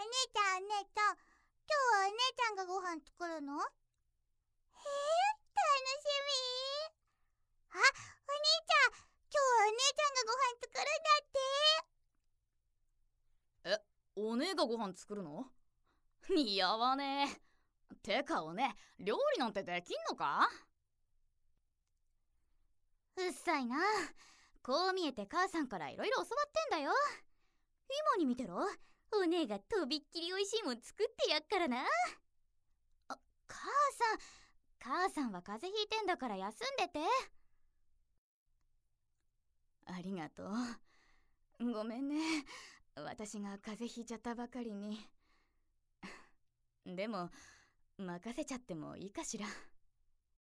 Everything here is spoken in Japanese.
ちゃん今日はお姉ちゃんがご飯作るの？楽しみ。あ、お兄ちゃん、今日はお姉ちゃんがご飯作るんだって。 お姉がご飯作るの？似合わねえ。てかお姉、料理なんてできんのか？ うっさいな。こう見えて母さんからいろいろ教わってんだよ。今に見てろ、お姉がとびっきりおいしいもん作ってやっからな。母さんは風邪ひいてんだから休んでて。 ありがとう。ごめんね、私が風邪ひいちゃったばかりに。でも任せちゃってもいいかしら？